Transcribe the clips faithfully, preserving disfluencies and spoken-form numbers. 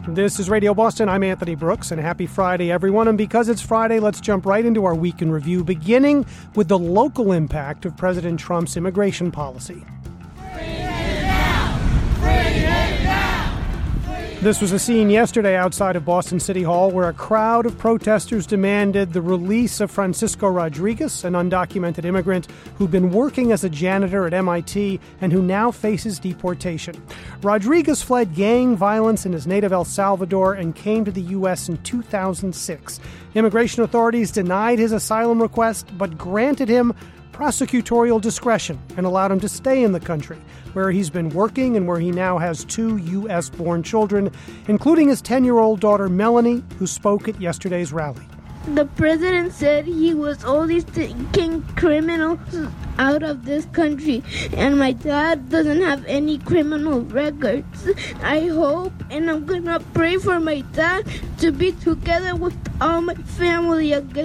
This is Radio Boston. I'm Anthony Brooks, and happy Friday, everyone. And because it's Friday, let's jump right into our week in review, beginning with the local impact of President Trump's immigration policy. This was a scene yesterday outside of Boston City Hall where a crowd of protesters demanded the release of Francisco Rodriguez, an undocumented immigrant who'd been working as a janitor at M I T and who now faces deportation. Rodriguez fled gang violence in his native El Salvador and came to the U S in two thousand six. Immigration authorities denied his asylum request but granted him prosecutorial discretion and allowed him to stay in the country, where he's been working and where he now has two U S-born children, including his ten-year-old daughter Melanie, who spoke at yesterday's rally. The president said he was only taking criminals out of this country, and my dad doesn't have any criminal records. I hope, and I'm gonna pray for my dad to be together with all my family again.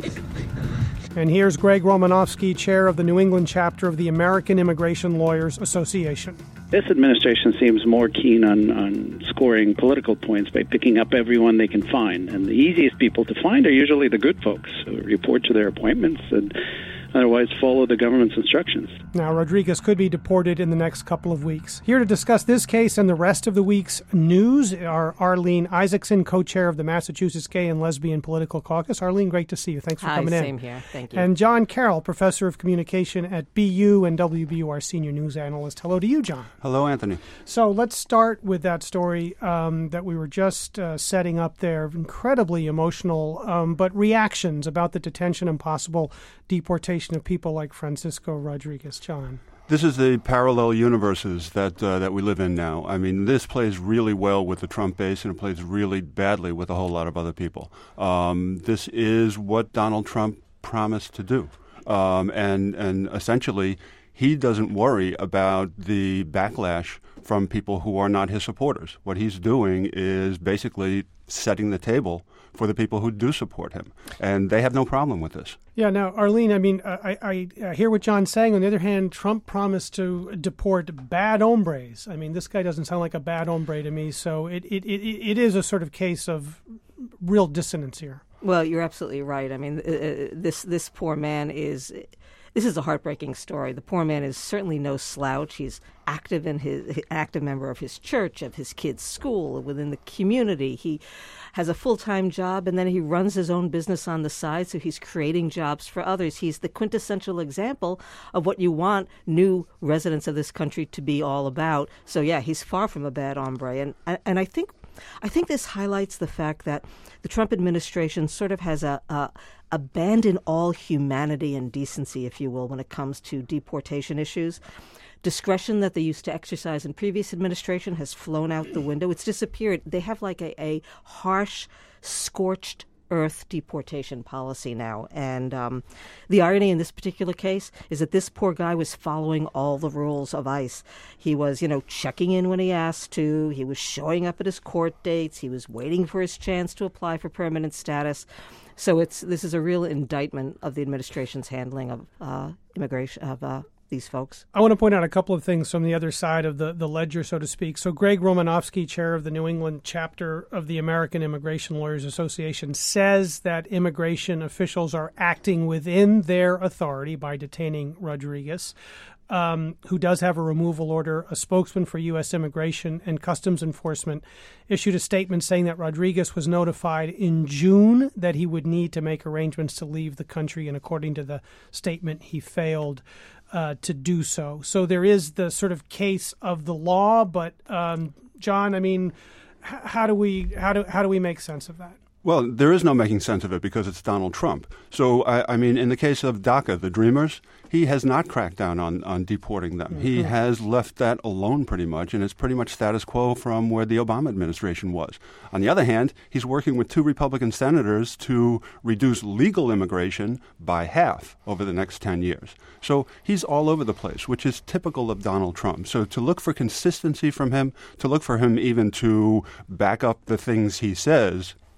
And here's Greg Romanofsky, chair of the New England chapter of the American Immigration Lawyers Association. This administration seems more keen on, on scoring political points by picking up everyone they can find. And the easiest people to find are usually the good folks who report to their appointments and otherwise follow the government's instructions. Now, Rodriguez could be deported in the next couple of weeks. Here to discuss this case and the rest of the week's news are Arlene Isaacson, co-chair of the Massachusetts Gay and Lesbian Political Caucus. Arlene, great to see you. Thanks for Hi, coming in. Same here. Thank you. And John Carroll, professor of communication at B U and W B U R senior news analyst. Hello to you, John. Hello, Anthony. So let's start with that story um, that we were just uh, setting up there. Incredibly emotional, um, but reactions about the detention and possible deportation of people like Francisco Rodriguez. John. This is the parallel universes that uh, that we live in now. I mean, this plays really well with the Trump base, and it plays really badly with a whole lot of other people. Um, this is what Donald Trump promised to do. Um, and, and essentially, he doesn't worry about the backlash from people who are not his supporters. What he's doing is basically setting the table for the people who do support him. And they have no problem with this. Yeah, now, Arlene, I mean, I, I, I hear what John's saying. On the other hand, Trump promised to deport bad hombres. I mean, this guy doesn't sound like a bad hombre to me. So it, it, it, it is a sort of case of real dissonance here. Well, you're absolutely right. I mean, uh, this this poor man is... This is a heartbreaking story. The poor man is certainly no slouch. He's active in his active member of his church, of his kids' school, within the community. He has a full-time job, and then he runs his own business on the side, so he's creating jobs for others. He's the quintessential example of what you want new residents of this country to be all about. So, yeah, he's far from a bad hombre. And and I think I think this highlights the fact that the Trump administration sort of has a, a abandoned all humanity and decency, if you will, when it comes to deportation issues. Discretion that they used to exercise in previous administration has flown out the window. It's disappeared. They have like a, a harsh, scorched earth deportation policy now. And um, the irony in this particular case is that this poor guy was following all the rules of ICE. He was, you know, checking in when he asked to. He was showing up at his court dates. He was waiting for his chance to apply for permanent status. So it's this is a real indictment of the administration's handling of uh, immigration, of uh, these folks. I want to point out a couple of things from the other side of the, the ledger, so to speak. So Greg Romanofsky, chair of the New England chapter of the American Immigration Lawyers Association, says that immigration officials are acting within their authority by detaining Rodriguez, um, who does have a removal order. A spokesman for U S Immigration and Customs Enforcement issued a statement saying that Rodriguez was notified in June that he would need to make arrangements to leave the country, and according to the statement, he failed Uh, to do so. So there is the sort of case of the law, but um, John, I mean, h- how do we how do how do we make sense of that? Well, there is no making sense of it because it's Donald Trump. So, I, I mean, in the case of DACA, the Dreamers, he has not cracked down on, on deporting them. Mm-hmm. He has left that alone pretty much, and it's pretty much status quo from where the Obama administration was. On the other hand, he's working with two Republican senators to reduce legal immigration by half over the next ten years. So he's all over the place, which is typical of Donald Trump. So to look for consistency from him, to look for him even to back up the things he says,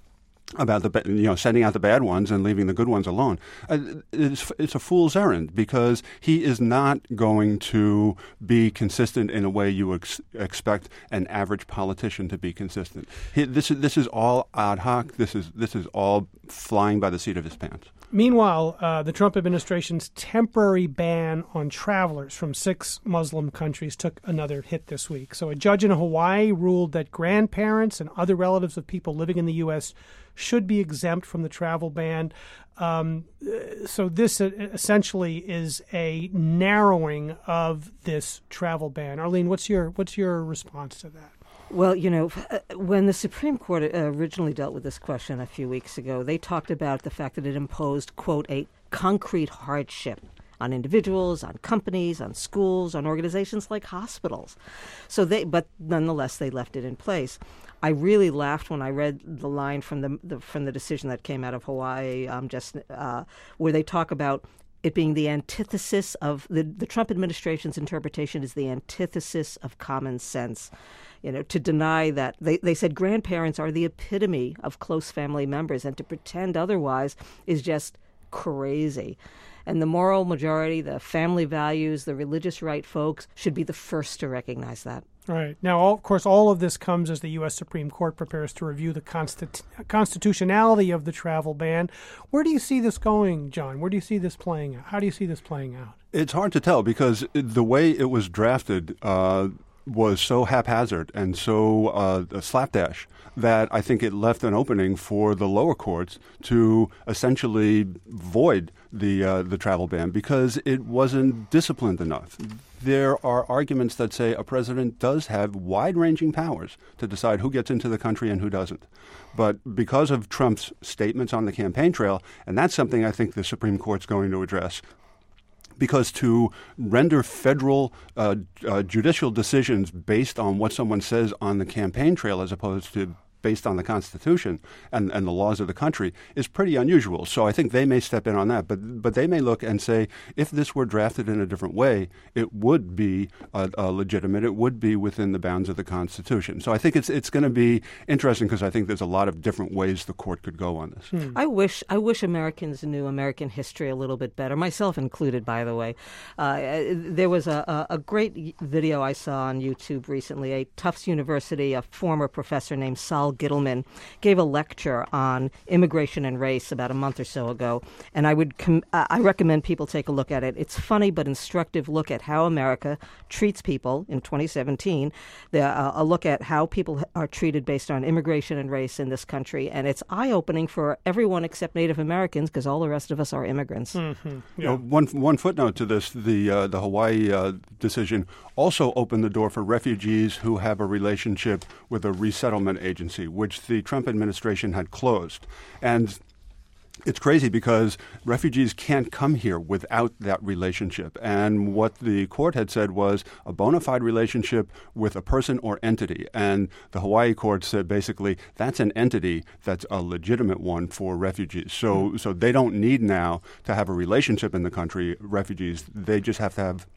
about the you know sending out the bad ones and leaving the good ones alone. Uh, it's, it's a fool's errand because he is not going to be consistent in a way you ex- expect an average politician to be consistent. He, this is this is all ad hoc. This is this is all flying by the seat of his pants. Meanwhile, uh, the Trump administration's temporary ban on travelers from six Muslim countries took another hit this week. So a judge in Hawaii ruled that grandparents and other relatives of people living in the U S should be exempt from the travel ban. Um, so this essentially is a narrowing of this travel ban. Arlene, what's your what's your response to that? Well, you know, when the Supreme Court originally dealt with this question a few weeks ago, they talked about the fact that it imposed, quote, a concrete hardship on individuals, on companies, on schools, on organizations like hospitals. So they, but nonetheless, they left it in place. I really laughed when I read the line from the, the from the decision that came out of Hawaii, um, just uh, where they talk about it being the antithesis of the, the Trump administration's interpretation is the antithesis of common sense. You know, to deny that they, they said grandparents are the epitome of close family members, and to pretend otherwise is just crazy. And the moral majority, the family values, the religious right folks should be the first to recognize that. Right. Now, all, of course, all of this comes as the U S Supreme Court prepares to review the constitu- constitutionality of the travel ban. Where do you see this going, John? Where do you see this playing out? How do you see this playing out? It's hard to tell because the way it was drafted uh, was so haphazard and so uh, slapdash that I think it left an opening for the lower courts to essentially void the uh, the travel ban because it wasn't disciplined enough. There are arguments that say a president does have wide-ranging powers to decide who gets into the country and who doesn't. But because of Trump's statements on the campaign trail, and that's something I think the Supreme Court's going to address, because to render federal uh, uh, judicial decisions based on what someone says on the campaign trail as opposed to based on the Constitution and, and the laws of the country is pretty unusual. So I think they may step in on that. But but they may look and say, if this were drafted in a different way, it would be uh, uh, legitimate. It would be within the bounds of the Constitution. So I think it's it's going to be interesting because I think there's a lot of different ways the court could go on this. Hmm. I wish I wish Americans knew American history a little bit better, myself included, by the way. Uh, there was a, a great video I saw on YouTube recently. A Tufts University, a former professor named Saul Gittleman gave a lecture on immigration and race about a month or so ago, and I would com- I recommend people take a look at it. It's funny but instructive look at how America treats people in twenty seventeen. The, uh, a look at how people are treated based on immigration and race in this country, and it's eye-opening for everyone except Native Americans because all the rest of us are immigrants. Mm-hmm. Yeah. You know, one one footnote to this: the uh, the Hawaii uh, decision also opened the door for refugees who have a relationship with a resettlement agency, which the Trump administration had closed. And it's crazy because refugees can't come here without that relationship. And what the court had said was a bona fide relationship with a person or entity. And the Hawaii court said basically that's an entity that's a legitimate one for refugees. So, mm-hmm. so they don't need now to have a relationship in the country, refugees. They just have to have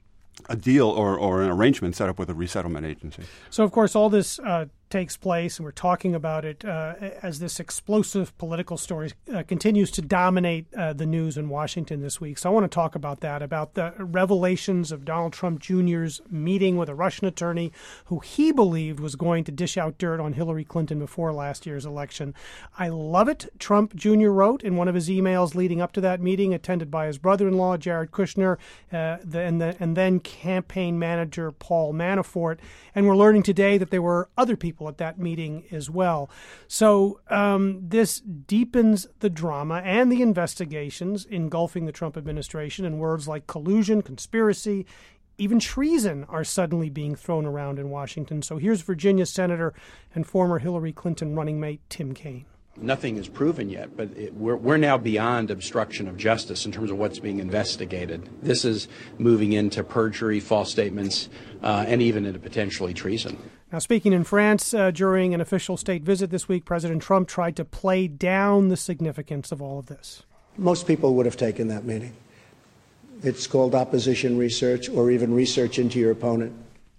a deal or, or an arrangement set up with a resettlement agency. So, of course, all this uh, takes place, and we're talking about it uh, as this explosive political story uh, continues to dominate uh, the news in Washington this week. So I want to talk about that, about the revelations of Donald Trump Junior's meeting with a Russian attorney who he believed was going to dish out dirt on Hillary Clinton before last year's election. I love it, Trump Junior wrote in one of his emails leading up to that meeting, attended by his brother-in-law, Jared Kushner, uh, the, and, the, and then campaign manager Paul Manafort. And we're learning today that there were other people at that meeting as well. So um, this deepens the drama and the investigations engulfing the Trump administration, and words like collusion, conspiracy, even treason are suddenly being thrown around in Washington. So here's Virginia Senator and former Hillary Clinton running mate Tim Kaine. Nothing is proven yet, but it, we're, we're now beyond obstruction of justice in terms of what's being investigated. This is moving into perjury, false statements, uh, and even into potentially treason. Now, speaking in France uh, during an official state visit this week, President Trump tried to play down the significance of all of this. Most people would have taken that meeting. It's called opposition research or even research into your opponent.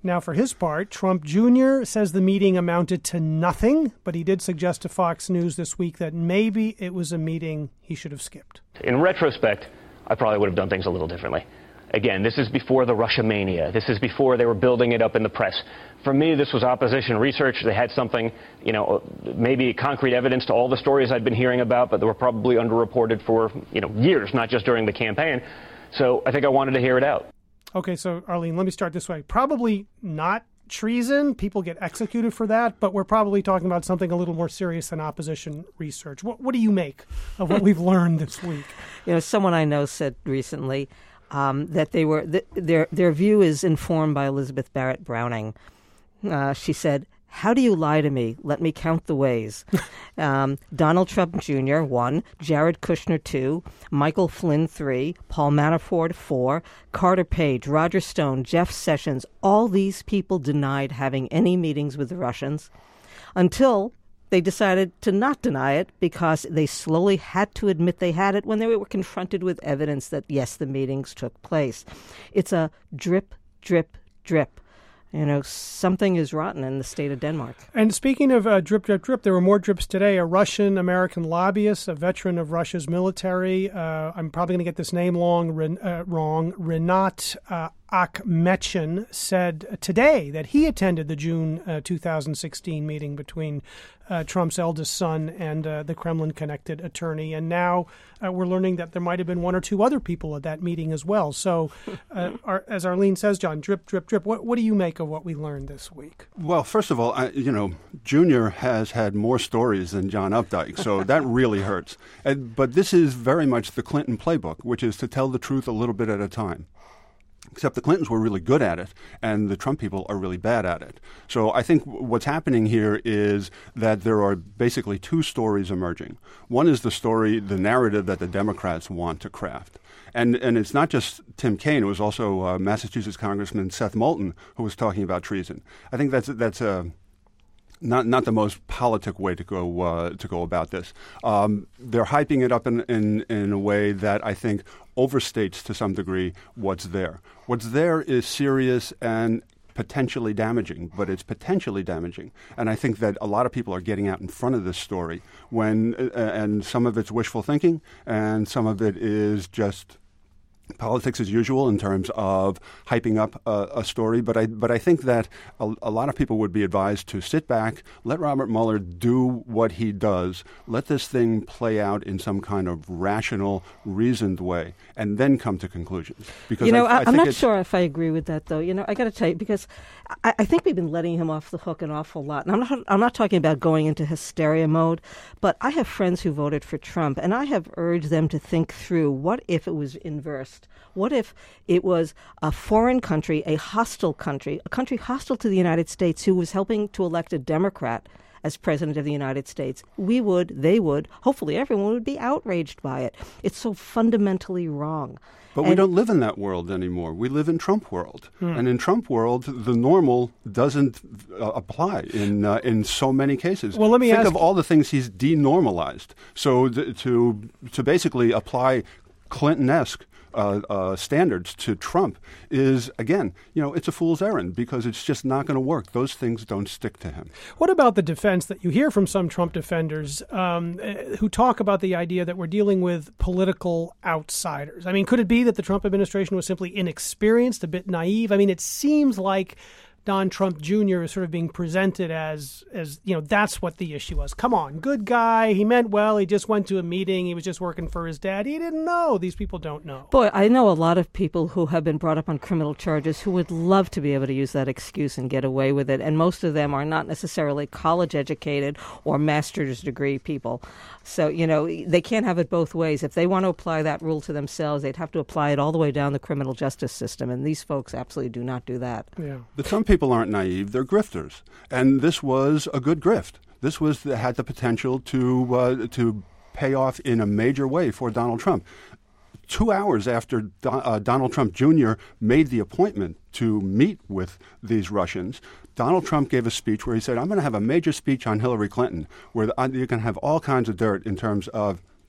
Now, for his part, Trump Junior says the meeting amounted to nothing, but he did suggest to Fox News this week that maybe it was a meeting he should have skipped. In retrospect, I probably would have done things a little differently. Again, this is before the Russia mania. This is before they were building it up in the press. For me, this was opposition research. They had something, you know, maybe concrete evidence to all the stories I'd been hearing about, but they were probably underreported for, you know, years, not just during the campaign. So I think I wanted to hear it out. Okay, so Arlene, let me start this way. Probably not treason. People get executed for that, but we're probably talking about something a little more serious than opposition research. What, what do you make of what we've learned this week? You know, someone I know said recently um, that they were th- their their view is informed by Elizabeth Barrett Browning. Uh, she said, "How do you lie to me? Let me count the ways." um, Donald Trump Junior, one. Jared Kushner, two. Michael Flynn, three. Paul Manafort, four. Carter Page, Roger Stone, Jeff Sessions. All these people denied having any meetings with the Russians until they decided to not deny it because they slowly had to admit they had it when they were confronted with evidence that, yes, the meetings took place. It's a drip, drip, drip. You know, something is rotten in the state of Denmark. And speaking of uh, drip, drip, drip, there were more drips today. A Russian-American lobbyist, a veteran of Russia's military, uh, I'm probably going to get this name long, Ren, uh, wrong, Renat uh, Akhmetshin, said today that he attended the June uh, two thousand sixteen meeting between uh, Trump's eldest son and uh, the Kremlin-connected attorney. And now uh, we're learning that there might have been one or two other people at that meeting as well. So uh, our, as Arlene says, John, drip, drip, drip. What, what do you make of what we learned this week? Well, first of all, I, you know, Junior has had more stories than John Updike, so that really hurts. And, but this is very much the Clinton playbook, which is to tell the truth a little bit at a time. Except the Clintons were really good at it, and the Trump people are really bad at it. So I think what's happening here is that there are basically two stories emerging. One is the story, the narrative that the Democrats want to craft. And and it's not just Tim Kaine. It was also uh, Massachusetts Congressman Seth Moulton who was talking about treason. I think that's that's a not not the most politic way to go uh, to go about this. Um, they're hyping it up in, in in a way that I think overstates to some degree what's there. What's there is serious and potentially damaging, but it's potentially damaging. And I think that a lot of people are getting out in front of this story when, uh, and some of it's wishful thinking, and some of it is just politics as usual in terms of hyping up a, a story. But I but I think that a, a lot of people would be advised to sit back, let Robert Mueller do what he does, let this thing play out in some kind of rational, reasoned way, and then come to conclusions. Because you know, I, I I'm think not sure if I agree with that, though. You know, I got to tell you, because I, I think we've been letting him off the hook an awful lot. And I'm not, I'm not talking about going into hysteria mode, but I have friends who voted for Trump, and I have urged them to think through, what if it was inversed? What if it was a foreign country, a hostile country, a country hostile to the United States who was helping to elect a Democrat as president of the United States? We would, they would, hopefully everyone would be outraged by it. It's so fundamentally wrong. But and we don't live in that world anymore. We live in Trump world. Hmm. And in Trump world, the normal doesn't uh, apply in uh, in so many cases. Well, let me Think ask of all the things he's denormalized. So th- to to basically apply Clinton-esque Uh, uh, standards to Trump is, again, you know, it's a fool's errand because it's just not going to work. Those things don't stick to him. What about the defense that you hear from some Trump defenders um, who talk about the idea that we're dealing with political outsiders? I mean, could it be that the Trump administration was simply inexperienced, a bit naive? I mean, it seems like Don Trump Junior is sort of being presented as, as you know, that's what the issue was. Come on, good guy. He meant well. He just went to a meeting. He was just working for his dad. He didn't know. These people don't know. Boy, I know a lot of people who have been brought up on criminal charges who would love to be able to use that excuse and get away with it. And most of them are not necessarily college educated or master's degree people. So, you know, they can't have it both ways. If they want to apply that rule to themselves, they'd have to apply it all the way down the criminal justice system. And these folks absolutely do not do that. Yeah. But some people aren't naive. They're grifters. And this was a good grift. This was had the potential to uh, to pay off in a major way for Donald Trump. Two hours after Do- uh, Donald Trump Junior made the appointment to meet with these Russians, Donald Trump gave a speech where he said, I'm going to have a major speech on Hillary Clinton, where the, uh, you can have all kinds of dirt in terms of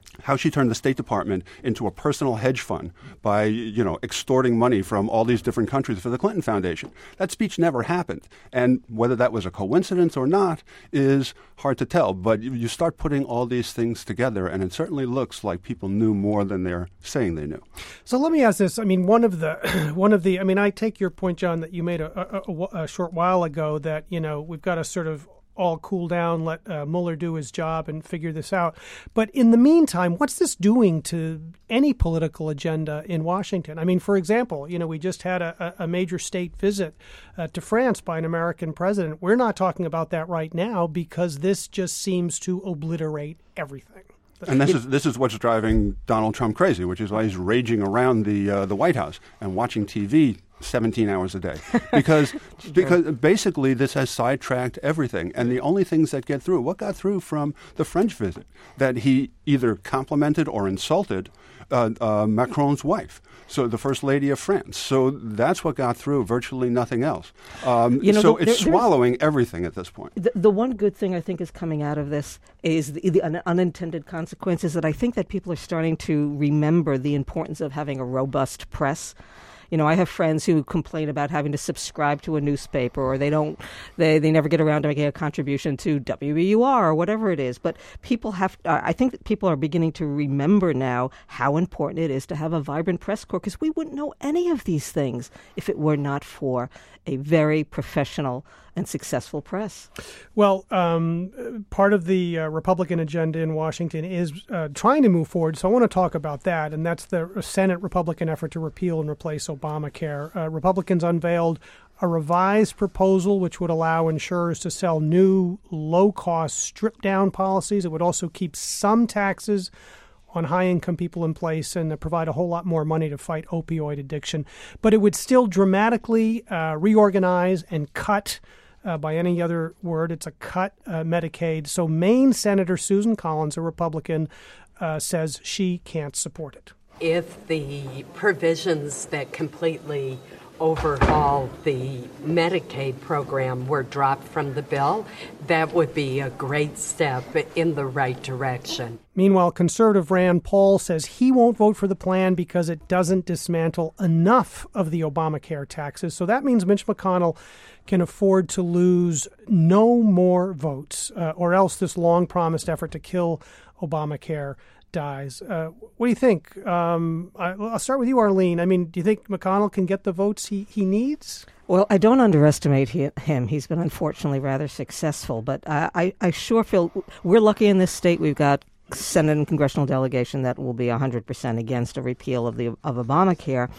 how she turned the State Department into a personal hedge fund by, you know, extorting money from all these different countries for the Clinton Foundation. That speech never happened. And whether that was a coincidence or not is hard to tell. But you start putting all these things together, and it certainly looks like people knew more than they're saying they knew. So let me ask this. I mean, one of the, one of the, I mean, I take your point, John, that you made a, a, a short while ago that, you know, we've got to sort of all cool down, let uh, Mueller do his job and figure this out. But in the meantime, what's this doing to any political agenda in Washington? I mean, for example, you know, we just had a, a major state visit uh, to France by an American president. We're not talking about that right now because this just seems to obliterate everything. And this is this is what's driving Donald Trump crazy, which is why he's raging around the uh, the White House and watching T V seventeen hours a day, because because basically this has sidetracked everything, and the only things that get through, what got through from the French visit, that he either complimented or insulted uh, uh, Macron's wife, so the First Lady of France. So that's what got through. Virtually nothing else. Um, you know, so there, it's swallowing everything at this point. The, the one good thing I think is coming out of this is the, the un- unintended consequences that I think that people are starting to remember the importance of having a robust press. You know, I have friends who complain about having to subscribe to a newspaper, or they don't, they, they never get around to making a contribution to W E U R or whatever it is. But people have, uh, I think that people are beginning to remember now how important it is to have a vibrant press corps, because we wouldn't know any of these things if it were not for a very professional and successful press. Well, um, part of the uh, Republican agenda in Washington is uh, trying to move forward. So I want to talk about that, and that's the Senate Republican effort to repeal and replace Obamacare. Uh, Republicans unveiled a revised proposal which would allow insurers to sell new, low-cost, stripped-down policies. It would also keep some taxes on high-income people in place and uh, provide a whole lot more money to fight opioid addiction. But it would still dramatically uh, reorganize and cut, uh, by any other word, it's a cut, uh, Medicaid. So Maine Senator Susan Collins, a Republican, uh, says she can't support it. If the provisions that completely overhaul the Medicaid program were dropped from the bill, that would be a great step in the right direction. Meanwhile, conservative Rand Paul says he won't vote for the plan because it doesn't dismantle enough of the Obamacare taxes. So that means Mitch McConnell can afford to lose no more votes, uh, or else this long-promised effort to kill Obamacare dies. Uh, what do you think? Um, I, I'll start with you, Arlene. I mean, do you think McConnell can get the votes he, he needs? Well, I don't underestimate he, him. He's been unfortunately rather successful, but I, I, I sure feel we're lucky in this state. We've got Senate and congressional delegation that will be one hundred percent against a repeal of the of Obamacare.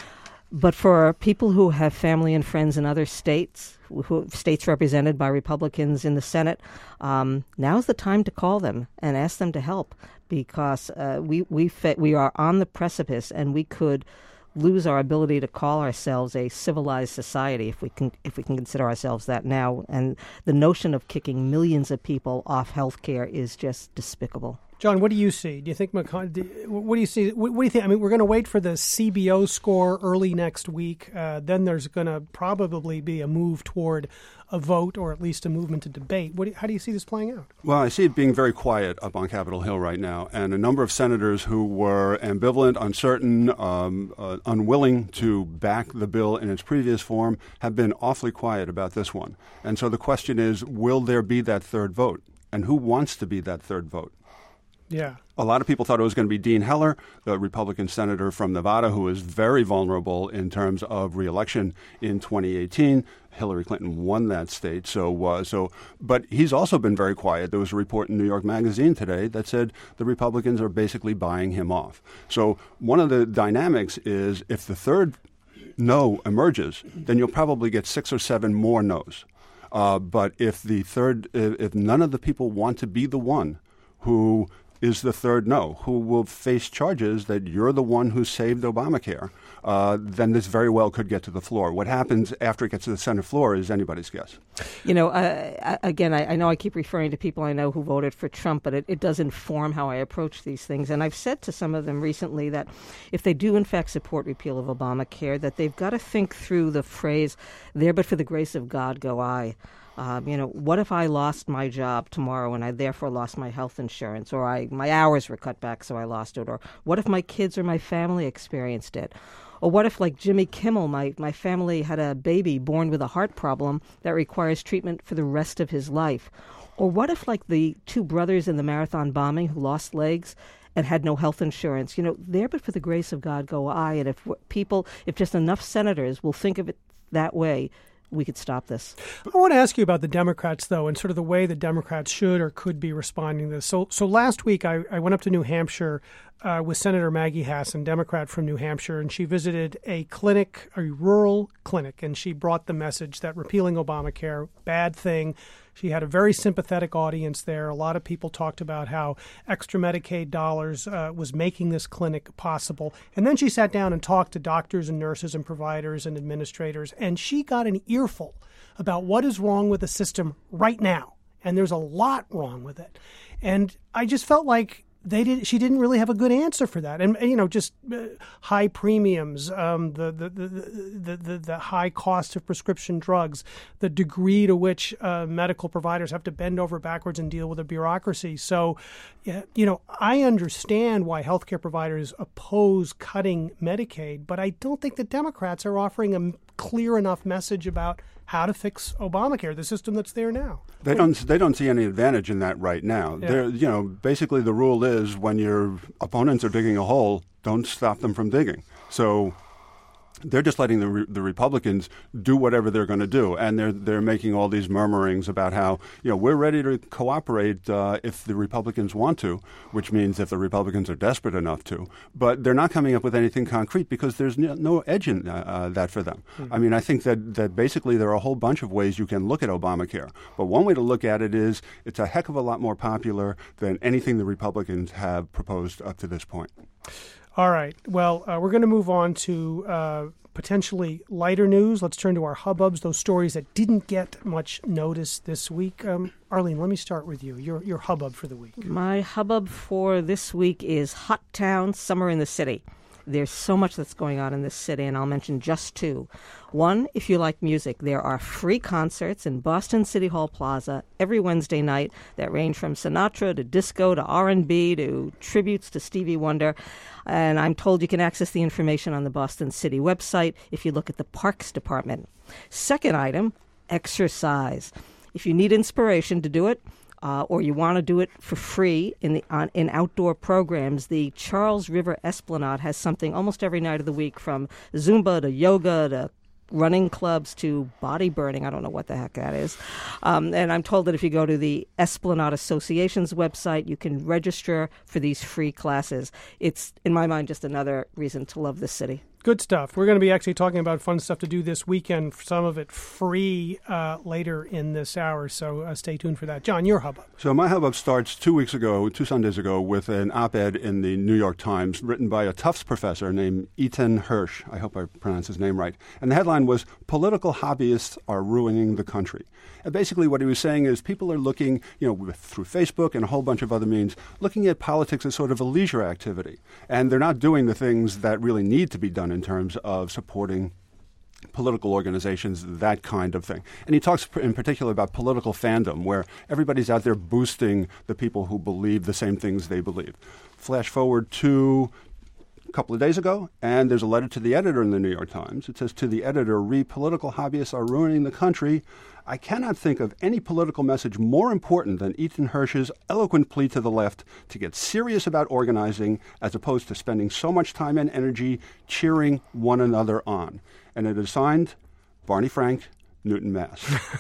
But for people who have family and friends in other states, who states represented by Republicans in the Senate, um, now's the time to call them and ask them to help, because uh, we we fe- we are on the precipice, and we could lose our ability to call ourselves a civilized society if we can if we can consider ourselves that now. And the notion of kicking millions of people off health care is just despicable. John, what do you see? Do you think McConnell? What do you see? What do you think? I mean, we're going to wait for the C B O score early next week. Uh, then there's going to probably be a move toward a vote, or at least a movement to debate. What do you, how do you see this playing out? Well, I see it being very quiet up on Capitol Hill right now, and a number of senators who were ambivalent, uncertain, um, uh, unwilling to back the bill in its previous form have been awfully quiet about this one. And so the question is, will there be that third vote? And who wants to be that third vote? Yeah. A lot of people thought it was going to be Dean Heller, the Republican senator from Nevada, who is very vulnerable in terms of reelection in twenty eighteen. Hillary Clinton won that state, so uh, so. But he's also been very quiet. There was a report in New York Magazine today that said the Republicans are basically buying him off. So one of the dynamics is if the third no emerges, then you'll probably get six or seven more no's. Uh, but if the third, if, if none of the people want to be the one who is the third no, who will face charges that you're the one who saved Obamacare, uh, then this very well could get to the floor. What happens after it gets to the Senate floor is anybody's guess. You know, uh, again, I, I know I keep referring to people I know who voted for Trump, but it, it does inform how I approach these things. And I've said to some of them recently that if they do in fact support repeal of Obamacare, that they've got to think through the phrase, there but for the grace of God go I. Um, you know, what if I lost my job tomorrow and I therefore lost my health insurance, or I my hours were cut back so I lost it? Or what if my kids or my family experienced it? Or what if, like Jimmy Kimmel, my, my family had a baby born with a heart problem that requires treatment for the rest of his life? Or what if, like the two brothers in the marathon bombing who lost legs and had no health insurance? You know, there but for the grace of God go I. And if people, if just enough senators will think of it that way, we could stop this. I want to ask you about the Democrats, though, and sort of the way the Democrats should or could be responding to this. So, so last week I, I went up to New Hampshire uh, with Senator Maggie Hassan, Democrat from New Hampshire, and she visited a clinic, a rural clinic, and she brought the message that repealing Obamacare, bad thing. She had a very sympathetic audience there. A lot of people talked about how extra Medicaid dollars uh, was making this clinic possible. And then she sat down and talked to doctors and nurses and providers and administrators, and she got an earful about what is wrong with the system right now. And there's a lot wrong with it. And I just felt like They did. She didn't really have a good answer for that, and you know, just uh, high premiums, um, the, the, the the the the high cost of prescription drugs, the degree to which uh, medical providers have to bend over backwards and deal with the bureaucracy. So, yeah, you know, I understand why healthcare providers oppose cutting Medicaid, but I don't think the Democrats are offering a clear enough message about how to fix Obamacare, the system that's there now. They don't. They don't see any advantage in that right now. Yeah. They're, you know, basically the rule is when your opponents are digging a hole, don't stop them from digging. So they're just letting the re- the Republicans do whatever they're going to do, and they're they're making all these murmurings about how, you know, we're ready to cooperate uh, if the Republicans want to, which means if the Republicans are desperate enough to. But they're not coming up with anything concrete because there's no, no edge in uh, uh, that for them. Mm-hmm. I mean, I think that that basically there are a whole bunch of ways you can look at Obamacare, but one way to look at it is it's a heck of a lot more popular than anything the Republicans have proposed up to this point. All right. Well, uh, we're going to move on to uh, potentially lighter news. Let's turn to our hubbubs, those stories that didn't get much notice this week. Um, Arlene, let me start with you. Your your hubbub for the week. My hubbub for this week is Hot Town, Summer in the City. There's so much that's going on in this city, and I'll mention just two. One, if you like music, there are free concerts in Boston City Hall Plaza every Wednesday night that range from Sinatra to disco to R and B to tributes to Stevie Wonder. And I'm told you can access the information on the Boston City website if you look at the Parks Department. Second item, exercise. If you need inspiration to do it, Uh, or you want to do it for free in the on, in outdoor programs, the Charles River Esplanade has something almost every night of the week, from Zumba to yoga to running clubs to body burning. I don't know what the heck that is. Um, and I'm told that if you go to the Esplanade Association's website, you can register for these free classes. It's, in my mind, just another reason to love this city. Good stuff. We're going to be actually talking about fun stuff to do this weekend, some of it free uh, later in this hour, so uh, stay tuned for that. John, your hubbub. So my hubbub starts two weeks ago, two Sundays ago, with an op-ed in the New York Times written by a Tufts professor named Eitan Hersh. I hope I pronounced his name right. And the headline was, "Political Hobbyists Are Ruining the Country." And basically what he was saying is people are looking, you know, through Facebook and a whole bunch of other means, looking at politics as sort of a leisure activity. And they're not doing the things that really need to be done in terms of supporting political organizations, that kind of thing. And he talks in particular about political fandom, where everybody's out there boosting the people who believe the same things they believe. Flash forward to a couple of days ago, and there's a letter to the editor in the New York Times. It says, "To the editor, read, political hobbyists are ruining the country. I cannot think of any political message more important than Eitan Hersh's eloquent plea to the left to get serious about organizing as opposed to spending so much time and energy cheering one another on." And it is signed Barney Frank, Newton, Mass.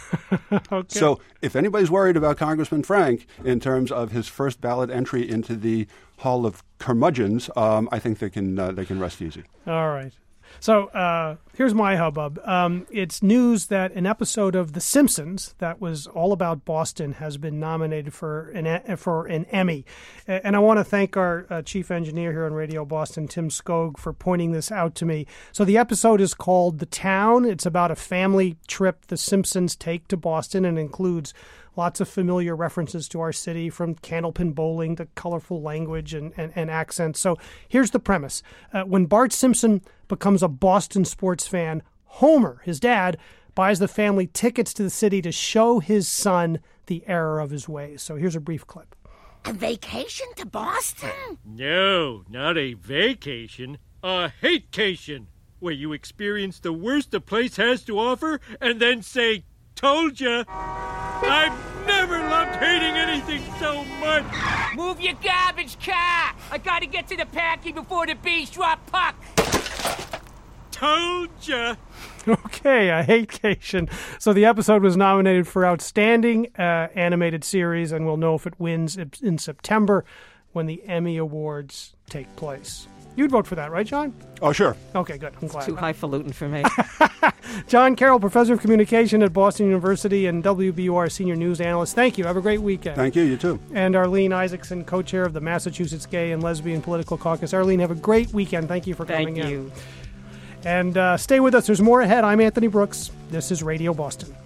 Okay. So if anybody's worried about Congressman Frank in terms of his first ballot entry into the Hall of Curmudgeons, um, I think they can uh, they can rest easy. All right. So uh, here's my hubbub. Um, it's news that an episode of The Simpsons that was all about Boston has been nominated for an for an Emmy. And I want to thank our uh, chief engineer here on Radio Boston, Tim Skog, for pointing this out to me. So the episode is called The Town. It's about a family trip the Simpsons take to Boston and includes lots of familiar references to our city, from candlepin bowling to colorful language and, and, and accents. So here's the premise. Uh, when Bart Simpson becomes a Boston sports fan, Homer, his dad, buys the family tickets to the city to show his son the error of his ways. So here's a brief clip. A vacation to Boston? No, not a vacation. A hate-cation, where you experience the worst a place has to offer and then say, told ya. I've never loved hating anything so much. Move your garbage car. I gotta get to the packing before the bees drop puck. Told ya. Okay, a hate-cation. So the episode was nominated for Outstanding uh, Animated Series, and we'll know if it wins in September when the Emmy Awards take place. You'd vote for that, right, John? Oh, sure. Okay, good. I'm glad. Too highfalutin for me. John Carroll, Professor of Communication at Boston University and W B U R Senior News Analyst. Thank you. Have a great weekend. Thank you. You too. And Arlene Isaacson, co-chair of the Massachusetts Gay and Lesbian Political Caucus. Arlene, have a great weekend. Thank you for coming in. Thank you. And uh, stay with us. There's more ahead. I'm Anthony Brooks. This is Radio Boston.